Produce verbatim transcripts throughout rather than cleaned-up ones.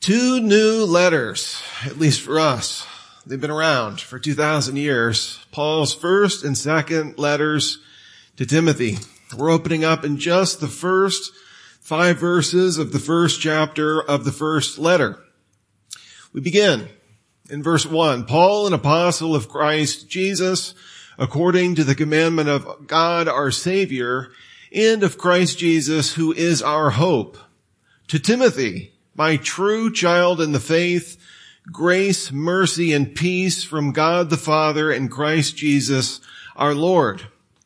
Two new letters, at least for us. They've been around for two thousand years. Paul's first and second letters to Timothy. We're opening up in just the first five verses of the first chapter of the first letter. We begin in verse one. Paul, an apostle of Christ Jesus, according to the commandment of God our Savior, and of Christ Jesus, who is our hope. To Timothy, my true child in the faith, grace, mercy, and peace from God the Father and Christ Jesus our Lord.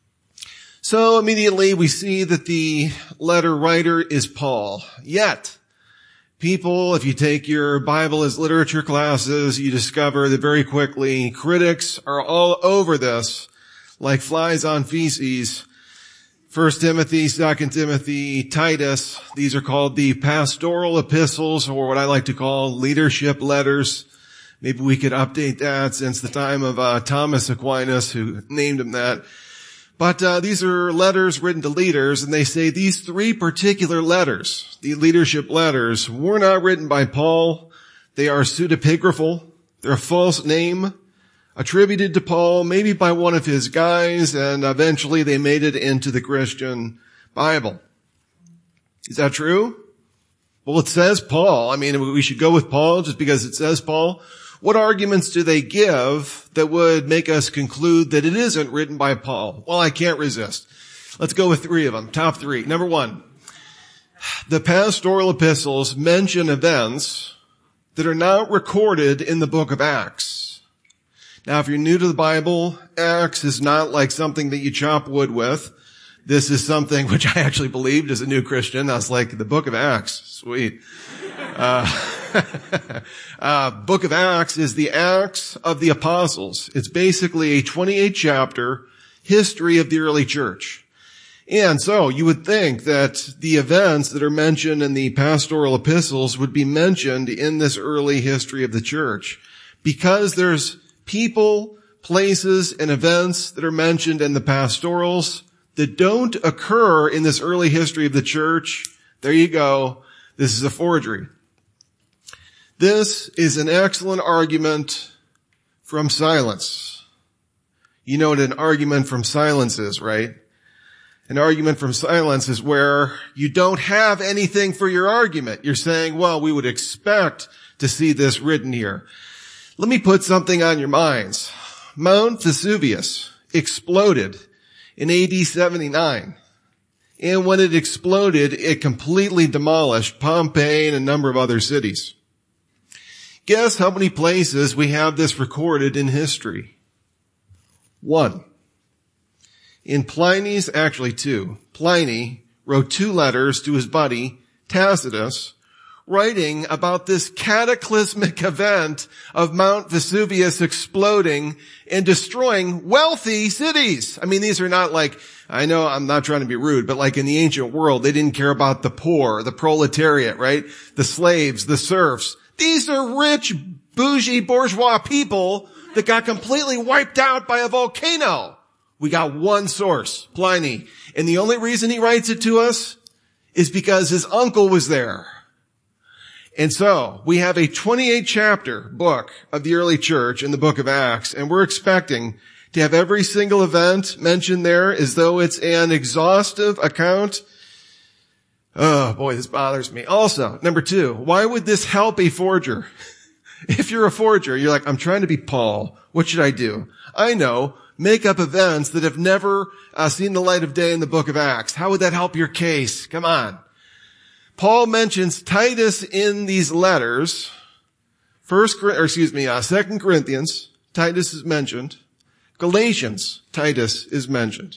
So immediately we see that the letter writer is Paul. Yet, people, if you take your Bible as literature classes, you discover that very quickly critics are all over this like flies on feces. First Timothy, Second Timothy, Titus, these are called the pastoral epistles, or what I like to call leadership letters. Maybe we could update that since the time of uh, Thomas Aquinas, who named them that. But uh, these are letters written to leaders, and they say these three particular letters, the leadership letters, were not written by Paul. They are pseudepigraphal. They're a false name attributed to Paul, maybe by one of his guys, and eventually they made it into the Christian Bible. Is that true? Well, it says Paul. I mean, we should go with Paul just because it says Paul. What arguments do they give that would make us conclude that it isn't written by Paul? Well, I can't resist. Let's go with three of them. Top three. Number one, the pastoral epistles mention events that are not recorded in the book of Acts. Now, if you're new to the Bible, Acts is not like something that you chop wood with. This is something which I actually believed as a new Christian. I was like, the book of Acts, sweet. Uh, uh, book of Acts is the Acts of the Apostles. It's basically a twenty-eight chapter history of the early church. And so you would think that the events that are mentioned in the pastoral epistles would be mentioned in this early history of the church, because there's people, places, and events that are mentioned in the pastorals that don't occur in this early history of the church. There you go. This is a forgery. This is an excellent argument from silence. You know what an argument from silence is, right? An argument from silence is where you don't have anything for your argument. You're saying, well, we would expect to see this written here. Let me put something on your minds. Mount Vesuvius exploded in A D seventy-nine. And when it exploded, it completely demolished Pompeii and a number of other cities. Guess how many places we have this recorded in history? One. In Pliny's, actually two. Pliny wrote two letters to his buddy, Tacitus, writing about this cataclysmic event of Mount Vesuvius exploding and destroying wealthy cities. I mean, these are not like, I know I'm not trying to be rude, but like in the ancient world, they didn't care about the poor, the proletariat, right? The slaves, the serfs. These are rich, bougie, bourgeois people that got completely wiped out by a volcano. We got one source, Pliny. And the only reason he writes it to us is because his uncle was there. And so we have a twenty-eight chapter book of the early church in the book of Acts, and we're expecting to have every single event mentioned there as though it's an exhaustive account. Oh boy, this bothers me. Also, number two, why would this help a forger? If you're a forger, you're like, I'm trying to be Paul. What should I do? I know, make up events that have never uh, seen the light of day in the book of Acts. How would that help your case? Come on. Paul mentions Titus in these letters. First, or excuse me, uh, Second Corinthians, Titus is mentioned. Galatians, Titus is mentioned.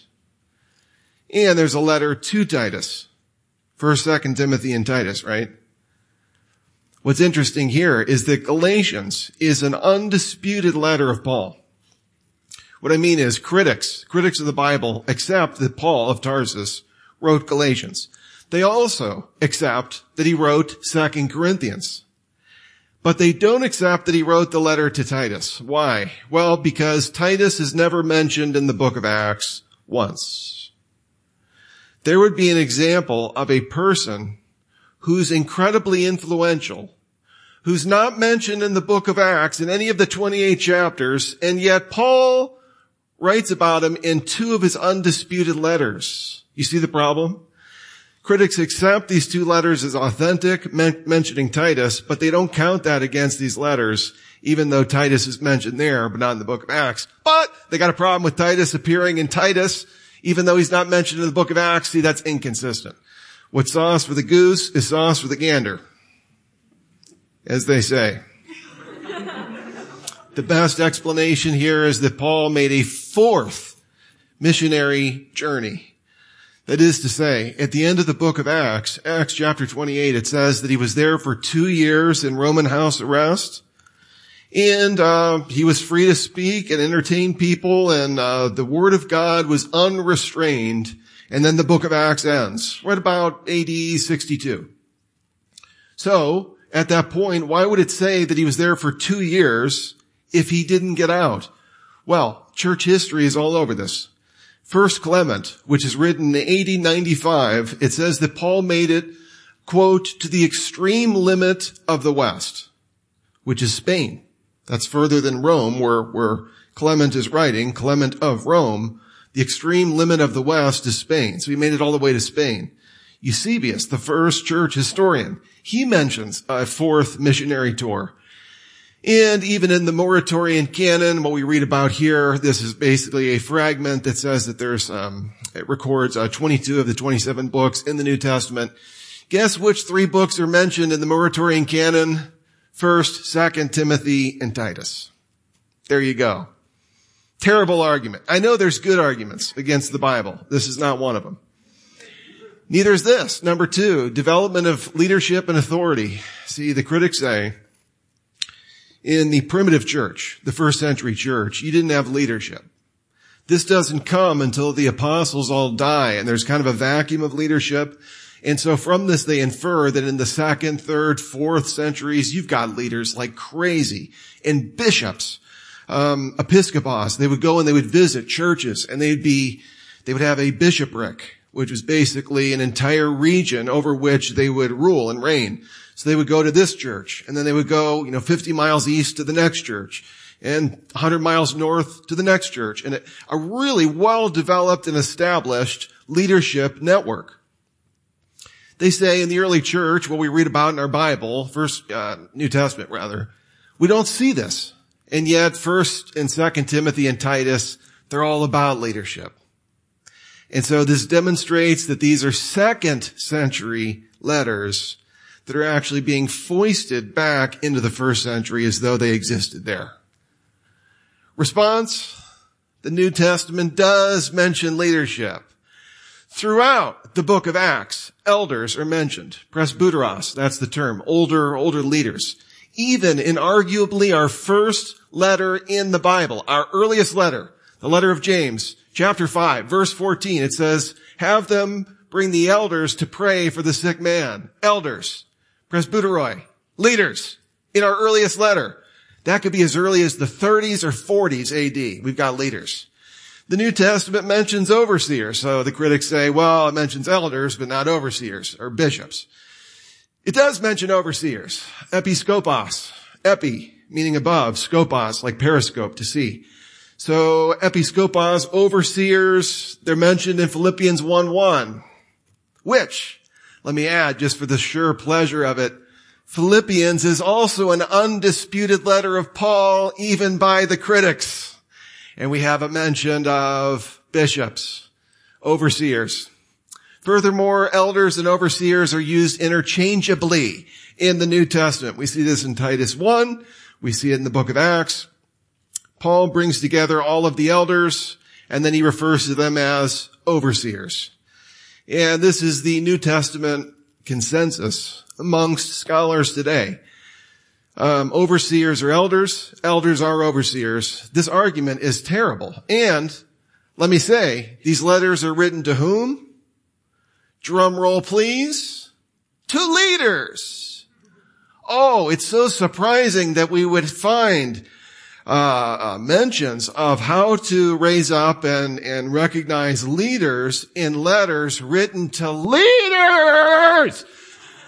And there's a letter to Titus. First, Second Timothy, and Titus, right? What's interesting here is that Galatians is an undisputed letter of Paul. What I mean is critics, critics of the Bible accept that Paul of Tarsus wrote Galatians. They also accept that he wrote Second Corinthians. But they don't accept that he wrote the letter to Titus. Why? Well, because Titus is never mentioned in the book of Acts once. There would be an example of a person who's incredibly influential, who's not mentioned in the book of Acts in any of the twenty-eight chapters, and yet Paul writes about him in two of his undisputed letters. You see the problem? Critics accept these two letters as authentic, men- mentioning Titus, but they don't count that against these letters, even though Titus is mentioned there, but not in the book of Acts. But they got a problem with Titus appearing in Titus, even though he's not mentioned in the book of Acts. See, that's inconsistent. What's sauce for the goose is sauce for the gander, as they say. The best explanation here is that Paul made a fourth missionary journey. That is to say, at the end of the book of Acts, Acts chapter twenty-eight, it says that he was there for two years in Roman house arrest. And uh he was free to speak and entertain people, and uh the word of God was unrestrained. And then the book of Acts ends, right about A D sixty-two. So, at that point, why would it say that he was there for two years if he didn't get out? Well, church history is all over this. First Clement, which is written in A D ninety-five, it says that Paul made it, quote, to the extreme limit of the West, which is Spain. That's further than Rome, where, where Clement is writing, Clement of Rome. The extreme limit of the West is Spain. So he made it all the way to Spain. Eusebius, the first church historian, he mentions a fourth missionary tour. And even in the Muratorian canon, what we read about here, this is basically a fragment that says that there's, um, it records uh, twenty-two of the twenty-seven books in the New Testament. Guess which three books are mentioned in the Muratorian canon? First, Second Timothy, and Titus. There you go. Terrible argument. I know there's good arguments against the Bible. This is not one of them. Neither is this. Number two, development of leadership and authority. See, the critics say, in the primitive church, the first century church, you didn't have leadership. This doesn't come until the apostles all die, and there's kind of a vacuum of leadership. And so from this, they infer that in the second, third, fourth centuries, you've got leaders like crazy, and bishops, um, episcopos. They would go and they would visit churches, and they'd be, they would have a bishopric, which was basically an entire region over which they would rule and reign. So they would go to this church, and then they would go, you know, fifty miles east to the next church, and one hundred miles north to the next church, and a really well-developed and established leadership network. They say in the early church, what we read about in our Bible, First uh, New Testament rather, we don't see this. And yet, First and Second Timothy and Titus, they're all about leadership. And so this demonstrates that these are second century letters that are actually being foisted back into the first century as though they existed there. Response? The New Testament does mention leadership. Throughout the book of Acts, elders are mentioned. Presbyteros, that's the term. Older, older leaders. Even in arguably our first letter in the Bible, our earliest letter, the letter of James, chapter five, verse fourteen, it says, have them bring the elders to pray for the sick man. Elders. Presbyteroi, leaders, in our earliest letter. That could be as early as the thirties or forties A D. We've got leaders. The New Testament mentions overseers. So the critics say, well, it mentions elders, but not overseers or bishops. It does mention overseers. Episkopos. Epi, meaning above. Skopos, like periscope, to see. So episkopos, overseers, they're mentioned in Philippians one one. Which, let me add, just for the sure pleasure of it, Philippians is also an undisputed letter of Paul, even by the critics. And we have a mention of bishops, overseers. Furthermore, elders and overseers are used interchangeably in the New Testament. We see this in Titus one. We see it in the book of Acts. Paul brings together all of the elders, and then he refers to them as overseers. And this is the New Testament consensus amongst scholars today. Um, overseers are elders. Elders are overseers. This argument is terrible. And let me say, these letters are written to whom? Drum roll, please. To leaders. Oh, it's so surprising that we would find Uh, uh, mentions of how to raise up and, and recognize leaders in letters written to leaders.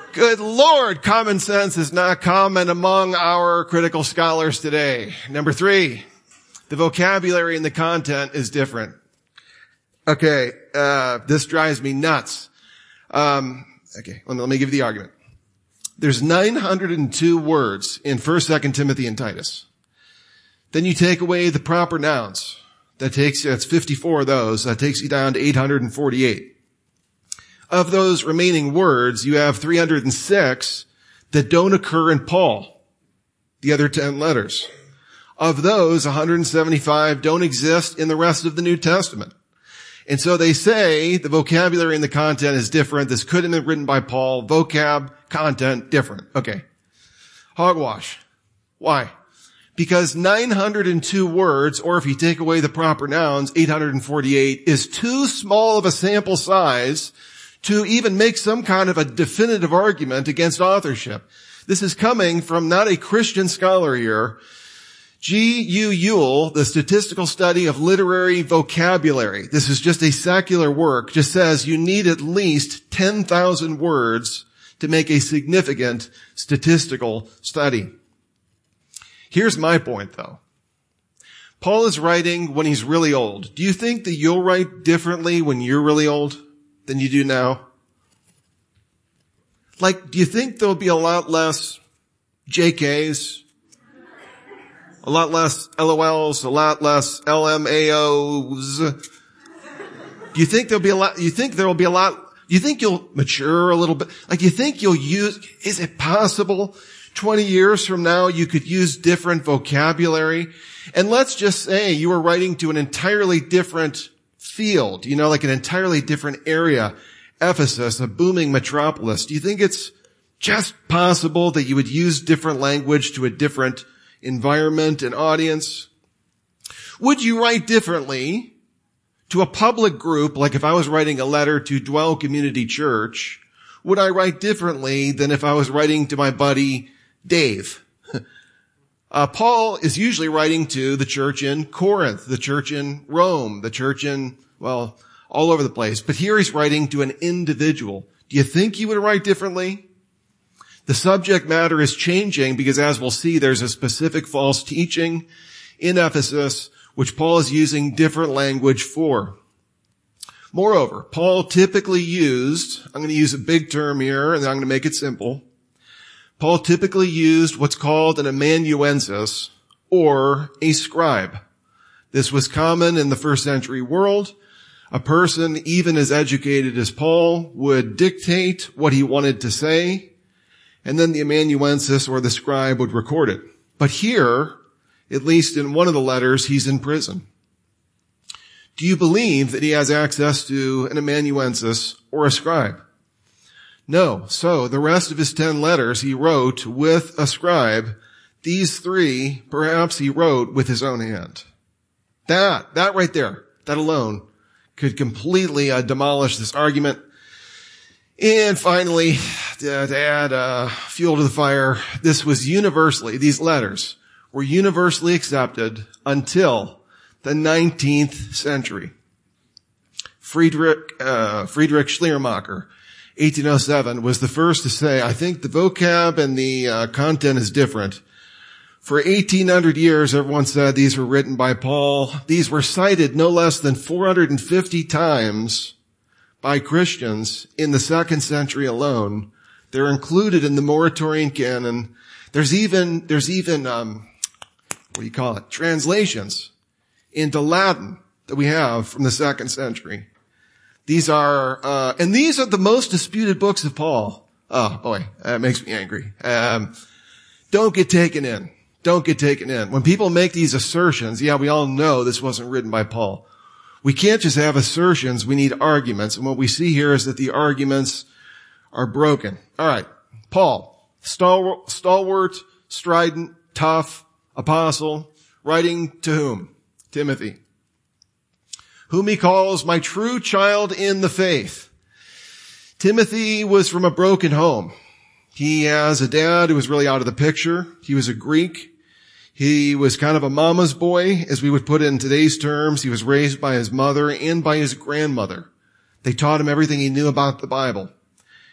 Good Lord, common sense is not common among our critical scholars today. Number three, the vocabulary and the content is different. Okay, uh, this drives me nuts. Um, okay, let me, let me give you the argument. There's nine hundred two words in First, Second Timothy, and Titus. Then you take away the proper nouns. That takes, that's fifty-four of those. That takes you down to eight hundred forty-eight. Of those remaining words, you have three hundred six that don't occur in Paul, the other ten letters. Of those, one hundred seventy-five don't exist in the rest of the New Testament. And so they say the vocabulary and the content is different. This couldn't have been written by Paul. Vocab, content, different. Okay. Hogwash. Why? Because nine hundred two words, or if you take away the proper nouns, eight hundred forty-eight, is too small of a sample size to even make some kind of a definitive argument against authorship. This is coming from not a Christian scholar here. G. U. Ewell, the Statistical Study of Literary Vocabulary, this is just a secular work, just says you need at least ten thousand words to make a significant statistical study. Here's my point, though. Paul is writing when he's really old. Do you think that you'll write differently when you're really old than you do now? Like, do you think there'll be a lot less J Ks? A lot less L O Ls, a lot less L M A Os. Do you think there'll be a lot, you think there'll be a lot, do you think you'll mature a little bit? Like, do you think you'll use, is it possible twenty years from now you could use different vocabulary? And let's just say you were writing to an entirely different field, you know, like an entirely different area, Ephesus, a booming metropolis. Do you think it's just possible that you would use different language to a different environment and audience? Would you write differently to a public group, like if I was writing a letter to Dwell Community Church? Would I write differently than if I was writing to my buddy Dave? uh, Paul is usually writing to the church in Corinth, the church in Rome, the church in, well, all over the place. But here he's writing to an individual. Do you think he would write differently? The subject matter is changing because, as we'll see, there's a specific false teaching in Ephesus which Paul is using different language for. Moreover, Paul typically used, I'm going to use a big term here and then I'm going to make it simple. Paul typically used what's called an amanuensis, or a scribe. This was common in the first century world. A person, even as educated as Paul, would dictate what he wanted to say, and then the amanuensis, or the scribe, would record it. But here, at least in one of the letters, he's in prison. Do you believe that he has access to an amanuensis or a scribe? No. So the rest of his ten letters he wrote with a scribe. These three, perhaps he wrote with his own hand. That, that right there, that alone could completely uh, demolish this argument. And finally, to, to add uh, fuel to the fire, this was universally, these letters were universally accepted until the nineteenth century. Friedrich, uh, Friedrich Schleiermacher, eighteen oh seven, was the first to say, I think the vocab and the uh, content is different. For eighteen hundred years, everyone said these were written by Paul. These were cited no less than four hundred fifty times by Christians in the second century alone. They're included in the Muratorian canon. There's even, there's even, um, what do you call it? Translations into Latin that we have from the second century. These are, uh, and these are the most disputed books of Paul. Oh boy, that makes me angry. Um, don't get taken in. Don't get taken in. When people make these assertions, yeah, we all know this wasn't written by Paul. We can't just have assertions. We need arguments. And what we see here is that the arguments are broken. All right. Paul, stalwart, stalwart, strident, tough, apostle, writing to whom? Timothy, whom he calls my true child in the faith. Timothy was from a broken home. He has a dad who was really out of the picture. He was a Greek. He was kind of a mama's boy, as we would put it in today's terms. He was raised by his mother and by his grandmother. They taught him everything he knew about the Bible.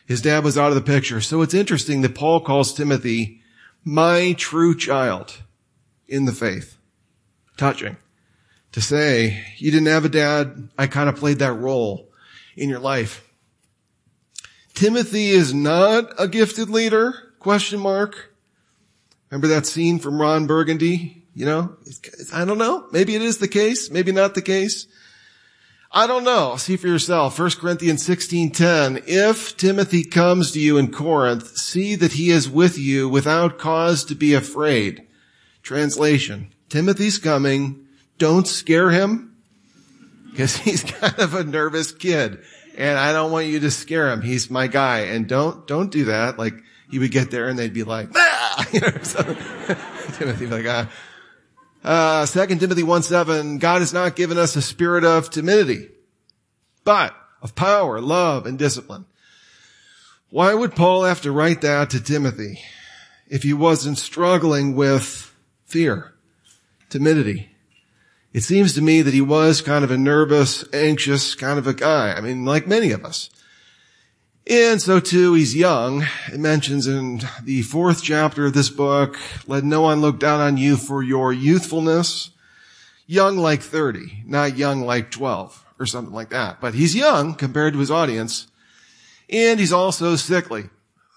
His dad was out of the picture. So it's interesting that Paul calls Timothy my true child in the faith. Touching. To say, you didn't have a dad, I kind of played that role in your life. Timothy is not a gifted leader? Question mark. Remember that scene from Ron Burgundy? You know, I don't know. Maybe it is the case. Maybe not the case. I don't know. See for yourself. First Corinthians sixteen ten. If Timothy comes to you in Corinth, see that he is with you without cause to be afraid. Translation. Timothy's coming. Don't scare him because he's kind of a nervous kid and I don't want you to scare him. He's my guy. And don't, don't do that. Like he would get there and they'd be like, ah! You know, so Timothy would be like, ah. Uh, Second Timothy one seven, God has not given us a spirit of timidity, but of power, love, and discipline. Why would Paul have to write that to Timothy if he wasn't struggling with fear, timidity? It seems to me that he was kind of a nervous, anxious kind of a guy. I mean, like many of us. And so too, he's young. It mentions in the fourth chapter of this book, let no one look down on you for your youthfulness. Young like thirty, not young like twelve or something like that. But he's young compared to his audience. And he's also sickly.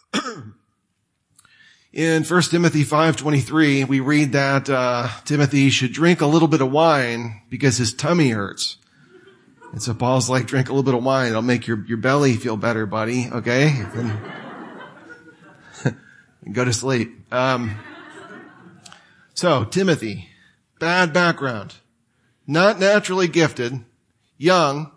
In First Timothy five twenty-three, we read that uh Timothy should drink a little bit of wine because his tummy hurts. And so Paul's like, drink a little bit of wine. It'll make your, your belly feel better, buddy. Okay? Then go to sleep. Um, so, Timothy, bad background. Not naturally gifted. Young.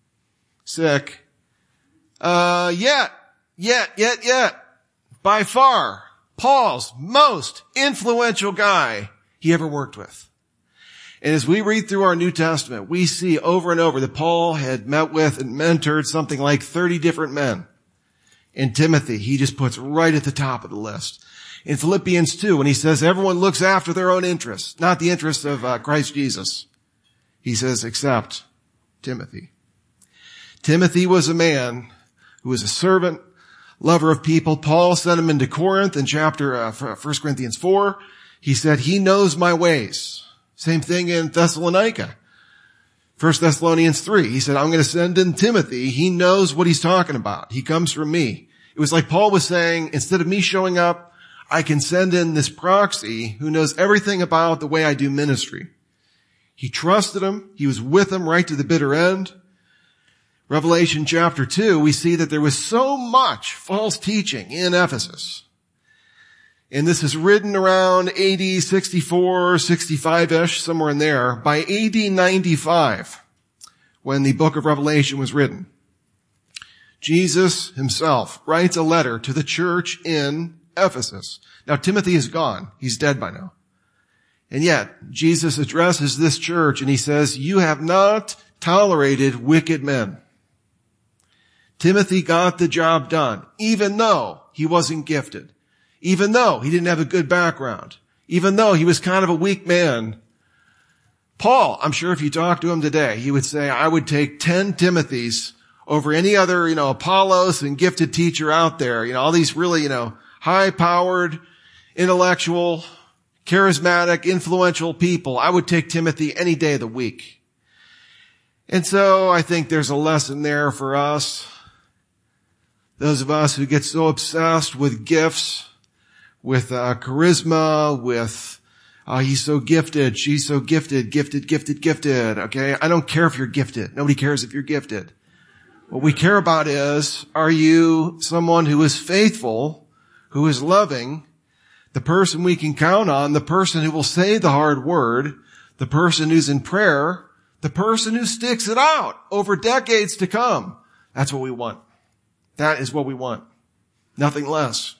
Sick. Uh, yet, yet, yet, yet. By far, Paul's most influential guy he ever worked with. And as we read through our New Testament, we see over and over that Paul had met with and mentored something like thirty different men. And Timothy, he just puts right at the top of the list. In Philippians two, when he says everyone looks after their own interests, not the interests of uh, Christ Jesus, he says, except Timothy. Timothy was a man who was a servant, lover of people. Paul sent him into Corinth in chapter uh, First Corinthians four. He said, he knows my ways. Same thing in Thessalonica. First Thessalonians three. He said, I'm going to send in Timothy. He knows what he's talking about. He comes from me. It was like Paul was saying, instead of me showing up, I can send in this proxy who knows everything about the way I do ministry. He trusted him. He was with him right to the bitter end. Revelation chapter two, we see that there was so much false teaching in Ephesus. And this is written around A D sixty-four, sixty-five-ish, somewhere in there. By A D ninety-five, when the book of Revelation was written, Jesus himself writes a letter to the church in Ephesus. Now, Timothy is gone. He's dead by now. And yet, Jesus addresses this church and he says, you have not tolerated wicked men. Timothy got the job done, even though he wasn't gifted. Even though he didn't have a good background, even though he was kind of a weak man. Paul, I'm sure if you talk to him today, he would say, I would take ten Timothys over any other, you know, Apollos and gifted teacher out there. You know, all these really, you know, high-powered, intellectual, charismatic, influential people. I would take Timothy any day of the week. And so I think there's a lesson there for us. Those of us who get so obsessed with gifts, with uh, charisma, with uh, he's so gifted, she's so gifted, gifted, gifted, gifted, okay? I don't care if you're gifted. Nobody cares if you're gifted. What we care about is, are you someone who is faithful, who is loving, the person we can count on, the person who will say the hard word, the person who's in prayer, the person who sticks it out over decades to come? That's what we want. That is what we want. Nothing less.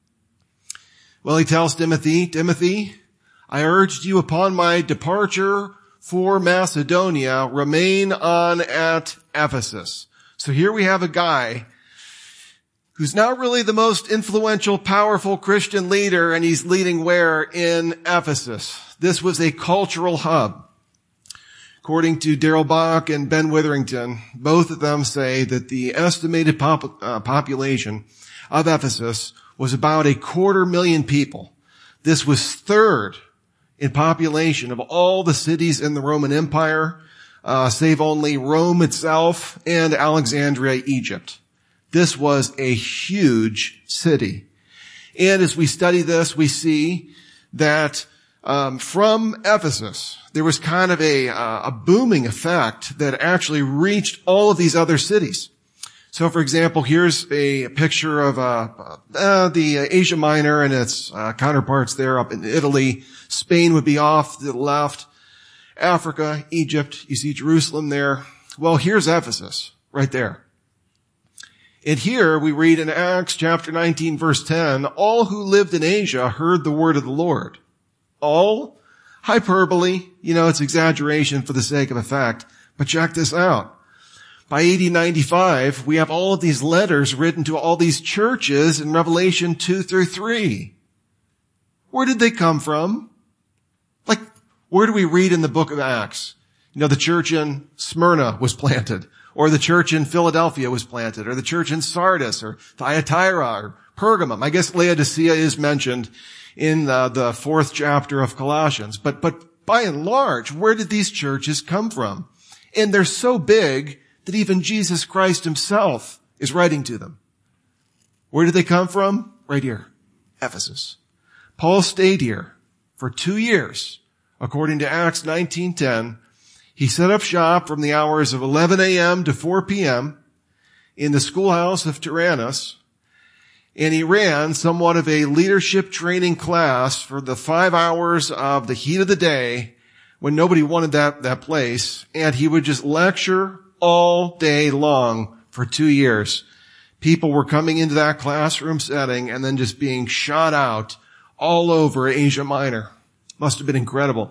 Well, he tells Timothy, Timothy, I urged you upon my departure for Macedonia, remain on at Ephesus. So here we have a guy who's not really the most influential, powerful Christian leader, and he's leading where? In Ephesus. This was a cultural hub. According to Daryl Bach and Ben Witherington, both of them say that the estimated pop, uh, population of Ephesus was about a quarter million people. This was third in population of all the cities in the Roman Empire, uh, save only Rome itself and Alexandria, Egypt. This was a huge city. And as we study this, we see that um, from Ephesus, there was kind of a, uh, a booming effect that actually reached all of these other cities. So, for example, here's a picture of uh, uh, the Asia Minor and its uh, counterparts there up in Italy. Spain would be off to the left. Africa, Egypt, you see Jerusalem there. Well, here's Ephesus right there. And here we read in Acts chapter nineteen, verse ten, all who lived in Asia heard the word of the Lord. All? Hyperbole. You know, it's exaggeration for the sake of effect. But check this out. By A D ninety-five, we have all of these letters written to all these churches in Revelation two through three. Where did they come from? Like, where do we read in the book of Acts? You know, the church in Smyrna was planted, or the church in Philadelphia was planted, or the church in Sardis, or Thyatira, or Pergamum. I guess Laodicea is mentioned in uh, the fourth chapter of Colossians. But, but by and large, where did these churches come from? And they're so big that even Jesus Christ himself is writing to them. Where did they come from? Right here, Ephesus. Paul stayed here for two years. According to Acts nineteen ten, he set up shop from the hours of eleven a.m. to four p.m. in the schoolhouse of Tyrannus, and he ran somewhat of a leadership training class for the five hours of the heat of the day when nobody wanted that, that place, and he would just lecture all day long for two years. People were coming into that classroom setting and then just being shot out all over Asia Minor. Must have been incredible.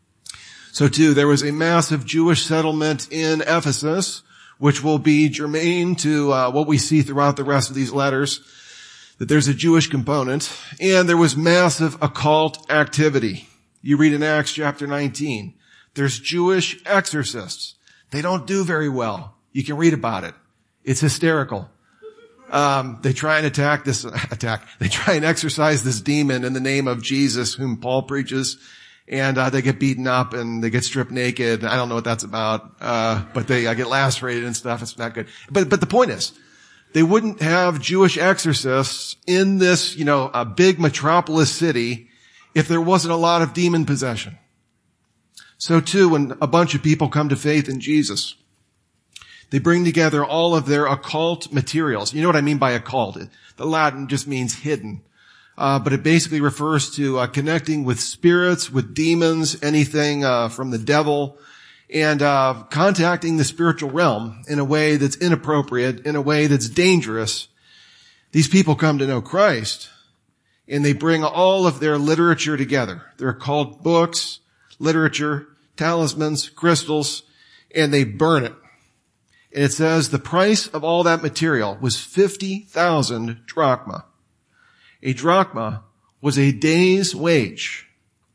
So too, there was a massive Jewish settlement in Ephesus, which will be germane to uh, what we see throughout the rest of these letters, that there's a Jewish component, and there was massive occult activity. You read in Acts chapter nineteen, there's Jewish exorcists. They don't do very well. You can read about it. It's hysterical. Um, they try and attack this, attack, they try and exorcise this demon in the name of Jesus, whom Paul preaches, and, uh, they get beaten up and they get stripped naked. I don't know what that's about, uh, but they uh, get lacerated and stuff. It's not good. But, but the point is, they wouldn't have Jewish exorcists in this, you know, a big metropolis city if there wasn't a lot of demon possession. So too, when a bunch of people come to faith in Jesus, they bring together all of their occult materials. You know what I mean by occult? The Latin just means hidden. Uh, but it basically refers to uh, connecting with spirits, with demons, anything uh, from the devil, and uh contacting the spiritual realm in a way that's inappropriate, in a way that's dangerous. These people come to know Christ, and they bring all of their literature together. They're called books, literature, talismans, crystals, and they burn it. And it says the price of all that material was fifty thousand drachma. A drachma was a day's wage.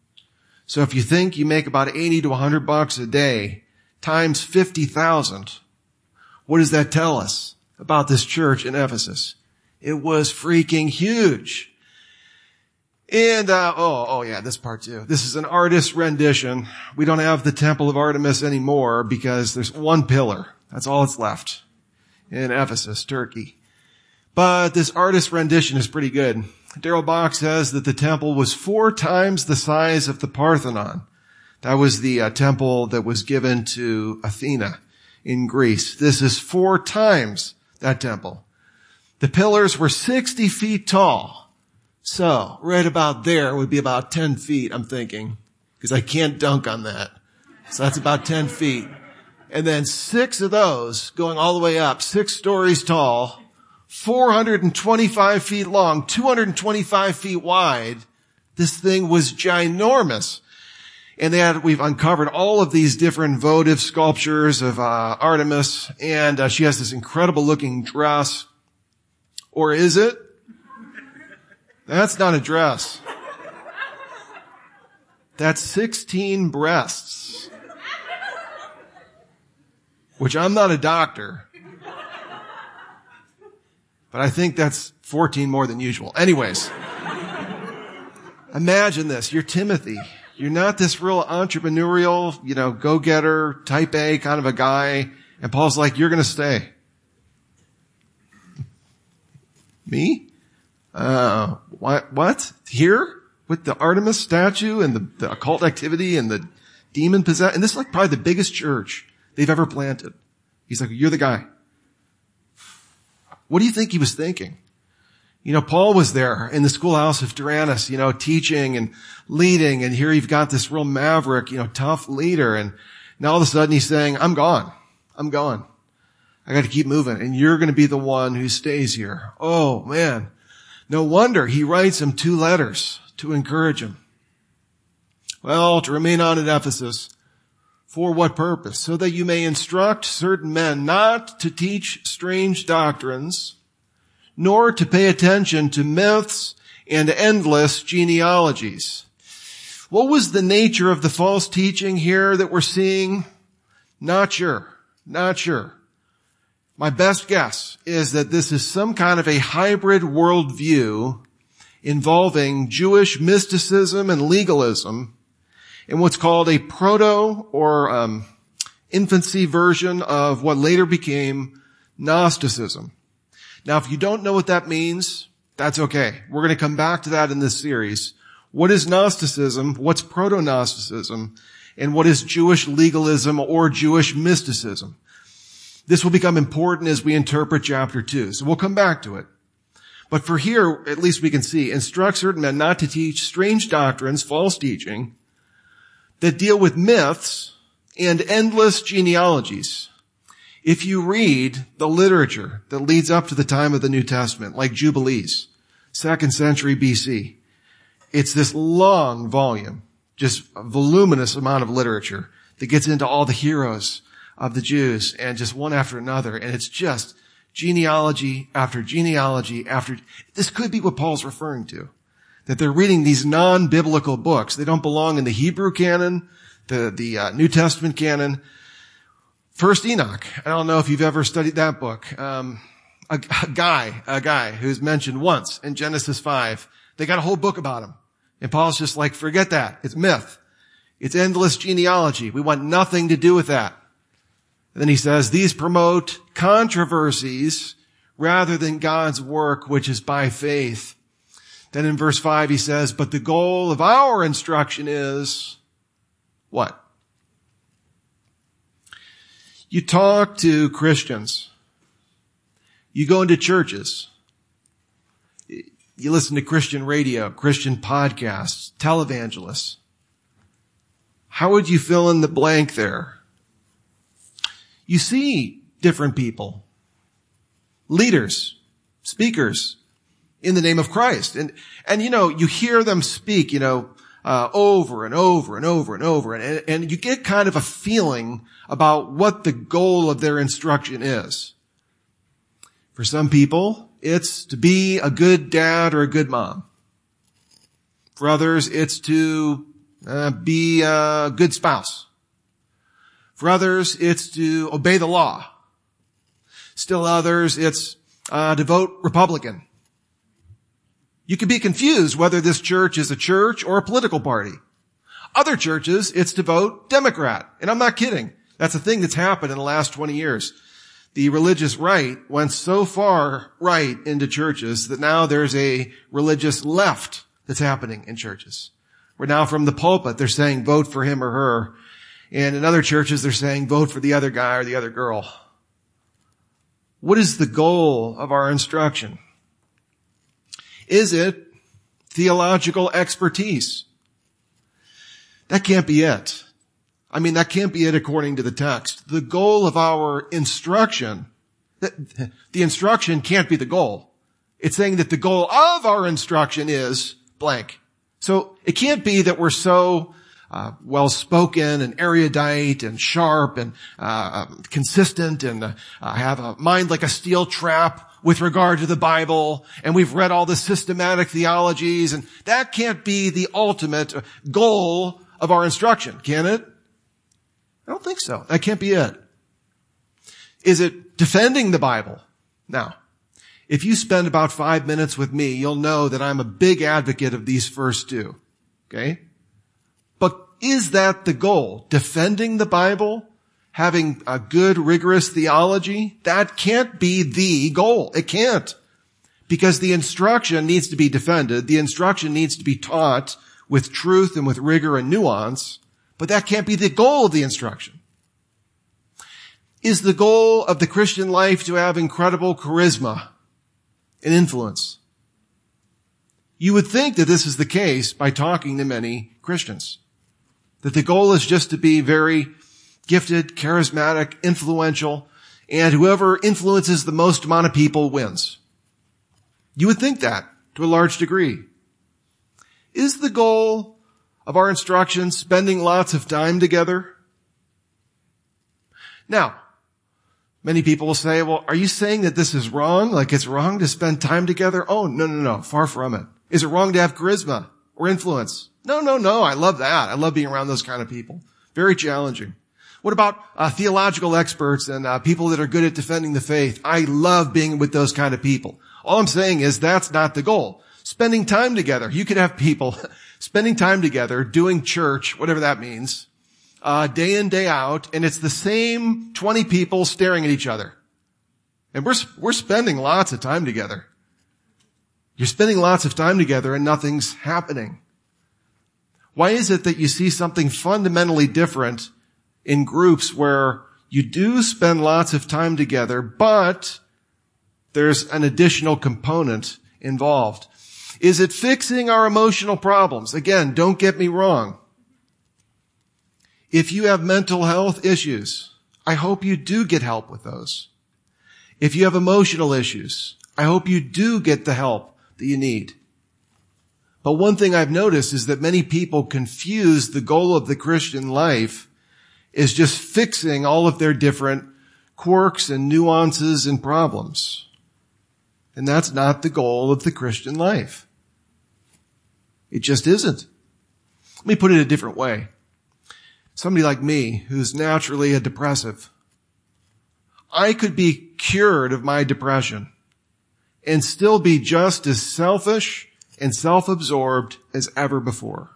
So if you think you make about eighty to one hundred bucks a day times fifty thousand, what does that tell us about this church in Ephesus? It was freaking huge. And, uh, oh, oh yeah, this part too. This is an artist's rendition. We don't have the Temple of Artemis anymore because there's one pillar. That's all that's left in Ephesus, Turkey. But this artist's rendition is pretty good. Daryl Bach says that the temple was four times the size of the Parthenon. That was the uh, temple that was given to Athena in Greece. This is four times that temple. The pillars were sixty feet tall. So, right about there would be about ten feet, I'm thinking, because I can't dunk on that. So that's about ten feet. And then six of those going all the way up, six stories tall, four hundred twenty-five feet long, two hundred twenty-five feet wide. This thing was ginormous. And they had, we've uncovered all of these different votive sculptures of uh, Artemis, and uh, she has this incredible looking dress. Or is it? That's not a dress. That's sixteen breasts. which I'm not a doctor, but I think that's fourteen more than usual. Anyways, imagine this. You're Timothy. You're not this real entrepreneurial, you know, go-getter, type A kind of a guy. And Paul's like, you're going to stay. Me? Uh, what, what? Here? With the Artemis statue and the, the occult activity and the demon possession? And this is like probably the biggest church they've ever planted. He's like, you're the guy. What do you think he was thinking? You know, Paul was there in the schoolhouse of Tyrannus, you know, teaching and leading. And here you've got this real maverick, you know, tough leader. And now all of a sudden he's saying, I'm gone. I'm gone. I got to keep moving. And you're going to be the one who stays here. Oh, man. No wonder he writes him two letters to encourage him. Well, to remain on at Ephesus. For what purpose? So that you may instruct certain men not to teach strange doctrines, nor to pay attention to myths and endless genealogies. What was the nature of the false teaching here that we're seeing? Not sure. Not sure. My best guess is that this is some kind of a hybrid worldview involving Jewish mysticism and legalism in what's called a proto or um, infancy version of what later became Gnosticism. Now, if you don't know what that means, that's okay. We're going to come back to that in this series. What is Gnosticism? What's proto-Gnosticism? And what is Jewish legalism or Jewish mysticism? This will become important as we interpret chapter two. So we'll come back to it. But for here, at least we can see, instruct certain men not to teach strange doctrines, false teaching, that deal with myths and endless genealogies. If you read the literature that leads up to the time of the New Testament, like Jubilees, second century B C, it's this long volume, just a voluminous amount of literature that gets into all the heroes of the Jews and just one after another. And it's just genealogy after genealogy after. This could be what Paul's referring to, that they're reading these non-biblical books. They don't belong in the Hebrew canon, the, the uh, New Testament canon. First Enoch. I don't know if you've ever studied that book. Um, a, a guy, a guy who's mentioned once in Genesis five. They got a whole book about him. And Paul's just like, forget that. It's myth. It's endless genealogy. We want nothing to do with that. And then he says, these promote controversies rather than God's work, which is by faith. Then in verse five he says, but the goal of our instruction is what? You talk to Christians. You go into churches. You listen to Christian radio, Christian podcasts, televangelists. How would you fill in the blank there? You see different people, leaders, speakers in the name of Christ. And, and you know, you hear them speak, you know, uh, over and over and over and over. And, and you get kind of a feeling about what the goal of their instruction is. For some people, it's to be a good dad or a good mom. For others, it's to uh, be a good spouse. For others, it's to obey the law. Still others, it's uh, to vote Republican. You can be confused whether this church is a church or a political party. Other churches, it's to vote Democrat. And I'm not kidding. That's a thing that's happened in the last twenty years. The religious right went so far right into churches that now there's a religious left that's happening in churches. Where now from the pulpit, they're saying vote for him or her. And in other churches, they're saying vote for the other guy or the other girl. What is the goal of our instruction? Is it theological expertise? That can't be it. I mean, that can't be it according to the text. The goal of our instruction, the, the instruction can't be the goal. It's saying that the goal of our instruction is blank. So it can't be that we're so uh, well-spoken and erudite and sharp and uh, consistent and uh, have a mind like a steel trap with regard to the Bible, and we've read all the systematic theologies, and that can't be the ultimate goal of our instruction, can it? I don't think so. That can't be it. Is it defending the Bible? Now, if you spend about five minutes with me, you'll know that I'm a big advocate of these first two. Okay? But is that the goal? Defending the Bible? Having a good, rigorous theology? That can't be the goal. It can't. Because the instruction needs to be defended. The instruction needs to be taught with truth and with rigor and nuance. But that can't be the goal of the instruction. Is the goal of the Christian life to have incredible charisma and influence? You would think that this is the case by talking to many Christians. That the goal is just to be very gifted, charismatic, influential, and whoever influences the most amount of people wins. You would think that to a large degree. Is the goal of our instruction spending lots of time together? Now, many people will say, well, are you saying that this is wrong? Like it's wrong to spend time together? Oh, no, no, no. Far from it. Is it wrong to have charisma or influence? No, no, no. I love that. I love being around those kind of people. Very challenging. What about uh, theological experts and uh, people that are good at defending the faith? I love being with those kind of people. All I'm saying is that's not the goal. Spending time together. You could have people spending time together, doing church, whatever that means, uh, day in, day out, and it's the same twenty people staring at each other. And we're, we're spending lots of time together. You're spending lots of time together and nothing's happening. Why is it that you see something fundamentally different in groups where you do spend lots of time together, but there's an additional component involved? Is it fixing our emotional problems? Again, don't get me wrong. If you have mental health issues, I hope you do get help with those. If you have emotional issues, I hope you do get the help that you need. But one thing I've noticed is that many people confuse the goal of the Christian life is just fixing all of their different quirks and nuances and problems. And that's not the goal of the Christian life. It just isn't. Let me put it a different way. Somebody like me, who's naturally a depressive, I could be cured of my depression and still be just as selfish and self-absorbed as ever before.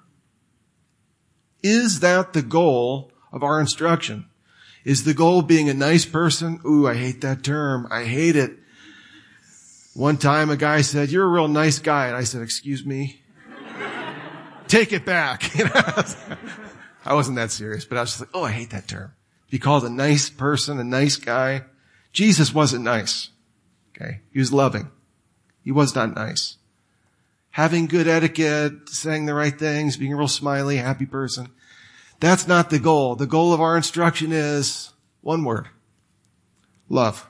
Is that the goal of our instruction? Is the goal being a nice person? Ooh, I hate that term. I hate it. One time a guy said, "You're a real nice guy." And I said, "Excuse me?" Take it back. I wasn't that serious, but I was just like, oh, I hate that term. Be called a nice person, a nice guy. Jesus wasn't nice. Okay. He was loving. He was not nice. Having good etiquette, saying the right things, being a real smiley, happy person. That's not the goal. The goal of our instruction is one word. Love.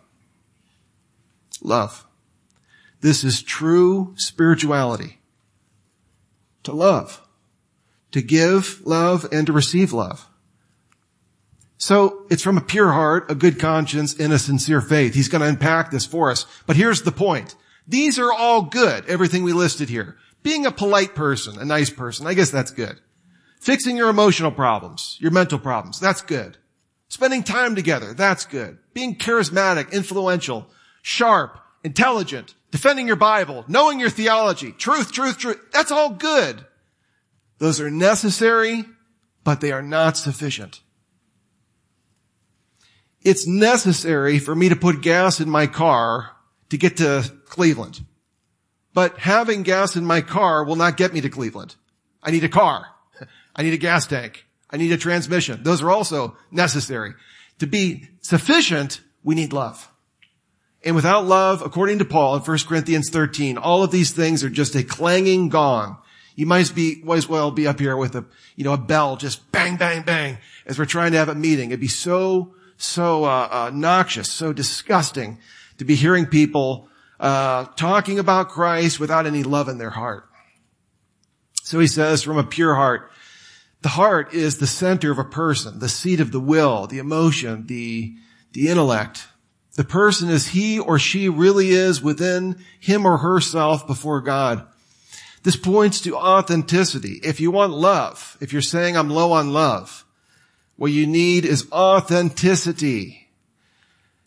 Love. This is true spirituality. To love. To give love and to receive love. So it's from a pure heart, a good conscience, and a sincere faith. He's going to unpack this for us. But here's the point. These are all good, everything we listed here. Being a polite person, a nice person, I guess that's good. Fixing your emotional problems, your mental problems, that's good. Spending time together, that's good. Being charismatic, influential, sharp, intelligent, defending your Bible, knowing your theology, truth, truth, truth, that's all good. Those are necessary, but they are not sufficient. It's necessary for me to put gas in my car to get to Cleveland. But having gas in my car will not get me to Cleveland. I need a car. I need a gas tank. I need a transmission. Those are also necessary. To be sufficient, we need love. And without love, according to Paul in First Corinthians thirteen, all of these things are just a clanging gong. You might be, might as well be up here with a, you know, a bell, just bang, bang, bang, as we're trying to have a meeting. It'd be so, so, uh, uh noxious, so disgusting to be hearing people, uh, talking about Christ without any love in their heart. So he says, from a pure heart, the heart is the center of a person, the seat of the will, the emotion, the, the intellect. The person is he or she really is within him or herself before God. This points to authenticity. If you want love, if you're saying I'm low on love, what you need is authenticity.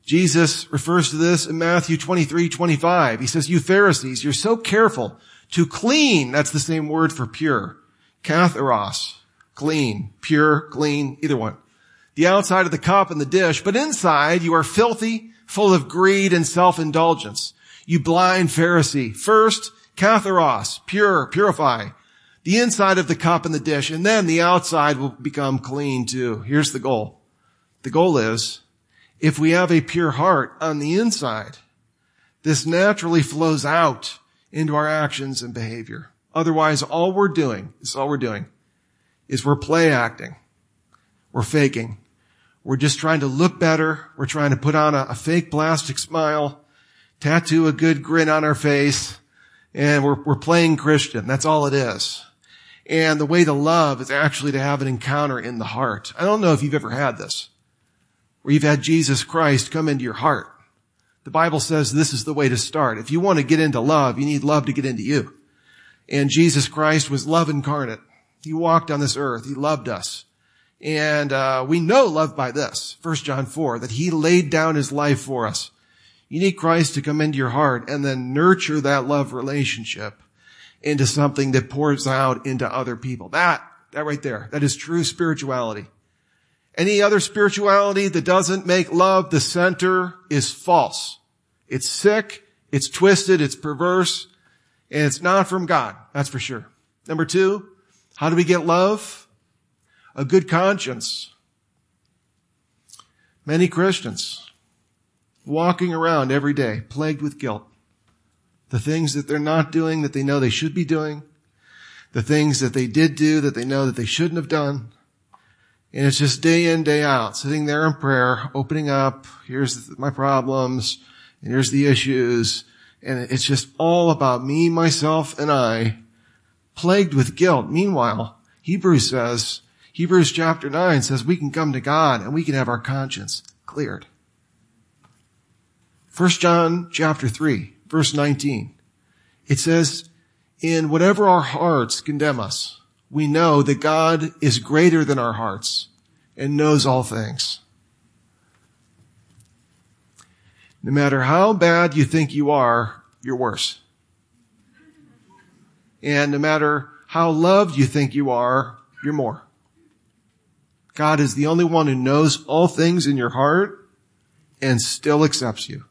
Jesus refers to this in Matthew twenty-three twenty-five. He says, you Pharisees, you're so careful to clean. That's the same word for pure. Katharos. Clean. Pure, clean, either one. The outside of the cup and the dish, but inside you are filthy, full of greed and self-indulgence. You blind Pharisee. First, katharos, pure, purify. The inside of the cup and the dish, and then the outside will become clean too. Here's the goal. The goal is, if we have a pure heart on the inside, this naturally flows out into our actions and behavior. Otherwise, all we're doing, this is all we're doing, is we're play acting. We're faking. We're just trying to look better. We're trying to put on a, a fake plastic smile, tattoo a good grin on our face, and we're, we're playing Christian. That's all it is. And the way to love is actually to have an encounter in the heart. I don't know if you've ever had this, where you've had Jesus Christ come into your heart. The Bible says this is the way to start. If you want to get into love, you need love to get into you. And Jesus Christ was love incarnate. He walked on this earth. He loved us. And uh we know love by this, First John four, that he laid down his life for us. You need Christ to come into your heart and then nurture that love relationship into something that pours out into other people. That, that right there, that is true spirituality. Any other spirituality that doesn't make love the center is false. It's sick, it's twisted, it's perverse, and it's not from God. That's for sure. Number two, how do we get love? A good conscience. Many Christians walking around every day plagued with guilt. The things that they're not doing that they know they should be doing. The things that they did do that they know that they shouldn't have done. And it's just day in, day out, sitting there in prayer, opening up, here's my problems, and here's the issues. And it's just all about me, myself, and I, plagued with guilt. Meanwhile, Hebrews says, Hebrews chapter nine says we can come to God and we can have our conscience cleared. First John chapter three, verse nineteen. It says, in whatever our hearts condemn us, we know that God is greater than our hearts and knows all things. No matter how bad you think you are, you're worse. And no matter how loved you think you are, you're more. God is the only one who knows all things in your heart and still accepts you.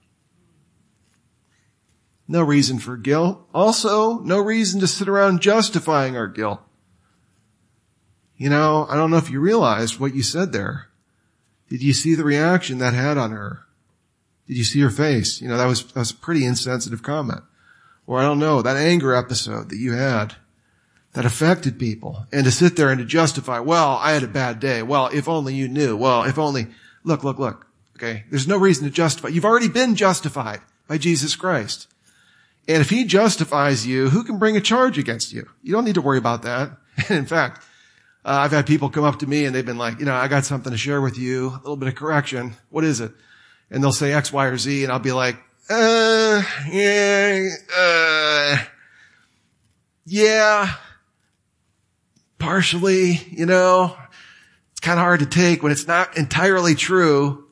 No reason for guilt. Also, no reason to sit around justifying our guilt. You know, I don't know if you realized what you said there. Did you see the reaction that had on her? Did you see her face? You know, that was, that was a pretty insensitive comment. Or I don't know, that anger episode that you had that affected people. And to sit there and to justify, well, I had a bad day. Well, if only you knew. Well, if only, look, look, look. Okay. There's no reason to justify. You've already been justified by Jesus Christ. And if he justifies you, who can bring a charge against you? You don't need to worry about that. And in fact, uh, I've had people come up to me and they've been like, you know, I got something to share with you, a little bit of correction. What is it? And they'll say X, Y, or Z, and I'll be like, uh, yeah, uh, yeah, partially, you know, it's kind of hard to take when it's not entirely true.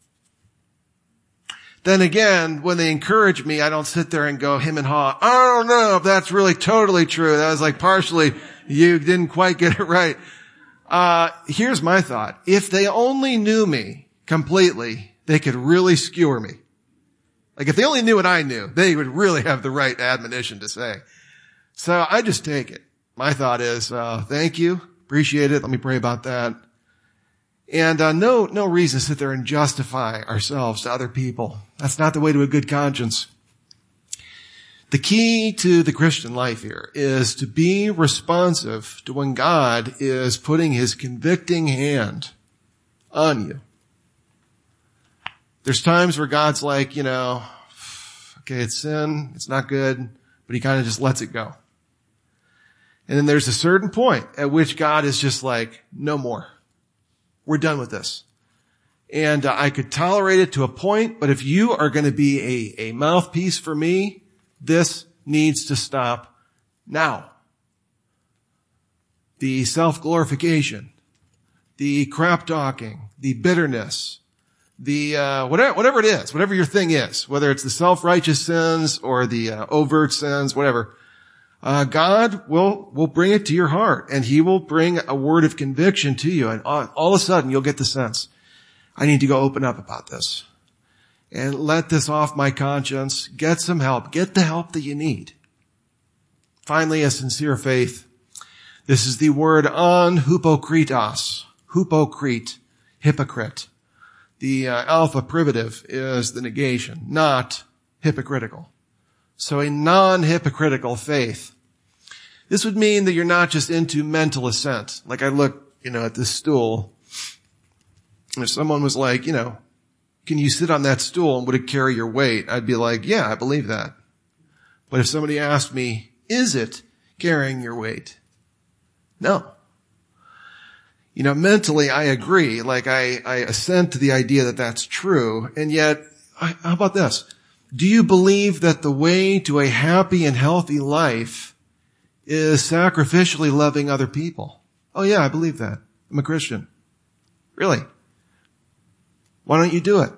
Then again, when they encourage me, I don't sit there and go him and haw. I don't know if that's really totally true. That was like partially, you didn't quite get it right. Uh, here's my thought. If they only knew me completely, they could really skewer me. Like if they only knew what I knew, they would really have the right admonition to say. So I just take it. My thought is, uh, thank you. Appreciate it. Let me pray about that. And, uh, no, no reason to sit there and justify ourselves to other people. That's not the way to a good conscience. The key to the Christian life here is to be responsive to when God is putting his convicting hand on you. There's times where God's like, you know, okay, it's sin, it's not good, but he kind of just lets it go. And then there's a certain point at which God is just like, no more. We're done with this. And uh, I could tolerate it to a point, but if you are going to be a, a mouthpiece for me, this needs to stop now. The self-glorification, the crap talking, the bitterness, the, uh, whatever, whatever it is, whatever your thing is, whether it's the self-righteous sins or the uh, overt sins, whatever, uh, God will, will bring it to your heart, and he will bring a word of conviction to you. And all, all of a sudden you'll get the sense, I need to go open up about this and let this off my conscience. Get some help. Get the help that you need. Finally, a sincere faith. This is the word on hypokritos. Hypocrite. Hypocrite. The uh, alpha privative is the negation, not hypocritical. So a non-hypocritical faith. This would mean that you're not just into mental assent. Like I look, you know, at this stool. If someone was like, you know, can you sit on that stool and would it carry your weight? I'd be like, yeah, I believe that. But if somebody asked me, is it carrying your weight? No. You know, mentally I agree. Like I, I assent to the idea that that's true. And yet, I, how about this? Do you believe that the way to a happy and healthy life is sacrificially loving other people? Oh yeah, I believe that. I'm a Christian. Really? Why don't you do it?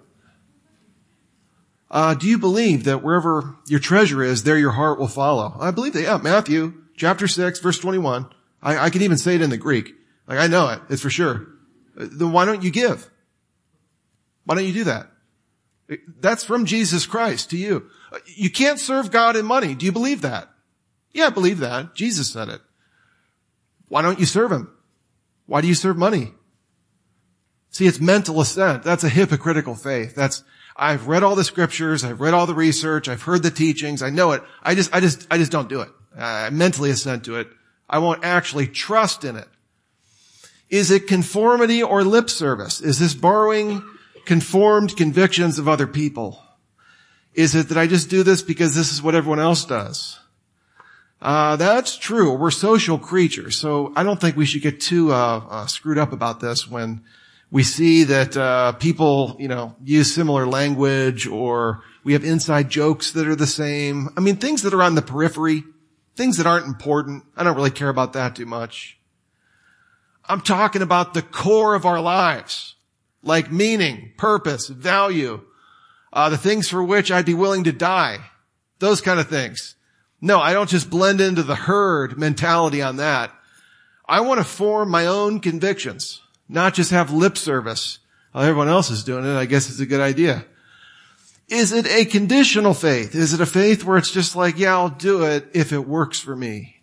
Uh, do you believe that wherever your treasure is, there your heart will follow? I believe that. Yeah, Matthew chapter six, verse twenty-one. I, I can even say it in the Greek. Like I know it. It's for sure. Then why don't you give? Why don't you do that? That's from Jesus Christ to you. You can't serve God in money. Do you believe that? Yeah, I believe that. Jesus said it. Why don't you serve him? Why do you serve money? See, it's mental assent. That's a hypocritical faith. That's, I've read all the scriptures. I've read all the research. I've heard the teachings. I know it. I just, I just, I just don't do it. I mentally assent to it. I won't actually trust in it. Is it conformity or lip service? Is this borrowing conformed convictions of other people? Is it that I just do this because this is what everyone else does? Uh, that's true. We're social creatures. So I don't think we should get too, uh, uh screwed up about this when we see that, uh, people, you know, use similar language, or we have inside jokes that are the same. I mean, things that are on the periphery, things that aren't important. I don't really care about that too much. I'm talking about the core of our lives, like meaning, purpose, value, uh, the things for which I'd be willing to die, those kind of things. No, I don't just blend into the herd mentality on that. I want to form my own convictions, not just have lip service. Well, everyone else is doing it. I guess it's a good idea. Is it a conditional faith? Is it a faith where it's just like, yeah, I'll do it if it works for me?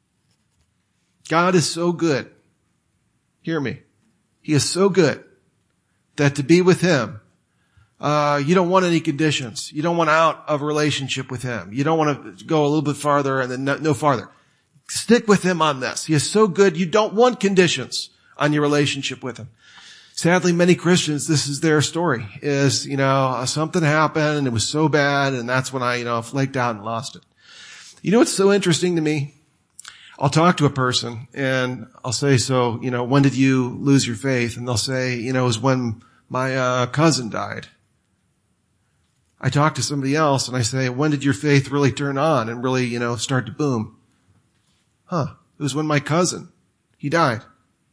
God is so good. Hear me. He is so good that to be with him, uh, you don't want any conditions. You don't want out of a relationship with him. You don't want to go a little bit farther and then no, no farther. Stick with him on this. He is so good. You don't want conditions on your relationship with him. Sadly, many Christians, this is their story, is, you know, something happened and it was so bad, and that's when I, you know, flaked out and lost it. You know what's so interesting to me? I'll talk to a person and I'll say, so, you know, when did you lose your faith? And they'll say, you know, it was when my uh, cousin died. I talk to somebody else and I say, when did your faith really turn on and really, you know, start to boom? Huh. It was when my cousin, he died.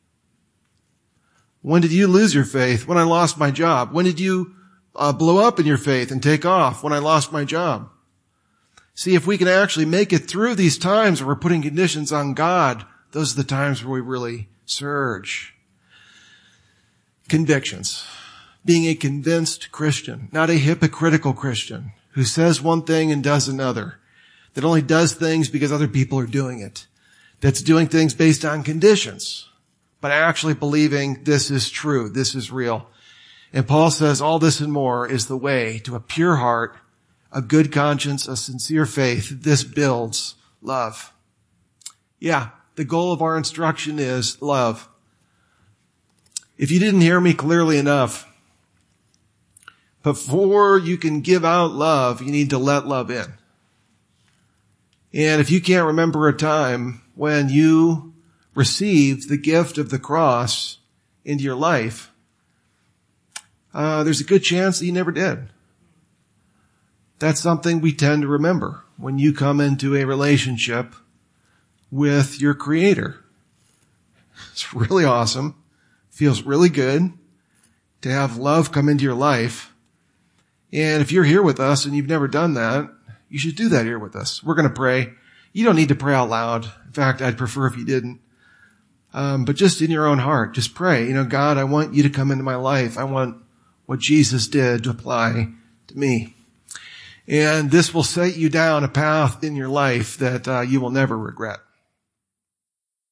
When did you lose your faith? When I lost my job. When did you uh, blow up in your faith and take off? When I lost my job. See, if we can actually make it through these times where we're putting conditions on God, those are the times where we really surge. Convictions. Being a convinced Christian, not a hypocritical Christian who says one thing and does another, that only does things because other people are doing it, that's doing things based on conditions, but actually believing this is true, this is real. And Paul says all this and more is the way to a pure heart, a good conscience, a sincere faith. This builds love. Yeah, the goal of our instruction is love. If you didn't hear me clearly enough, before you can give out love, you need to let love in. And if you can't remember a time when you received the gift of the cross into your life, uh, there's a good chance that you never did. That's something we tend to remember when you come into a relationship with your Creator. It's really awesome. Feels really good. to have love come into your life. And if you're here with us and you've never done that, you should do that here with us. We're going to pray. You don't need to pray out loud. In fact, I'd prefer if you didn't. Um, but just in your own heart, just pray. You know, God, I want you to come into my life. I want what Jesus did to apply to me. And this will set you down a path in your life that uh, you will never regret.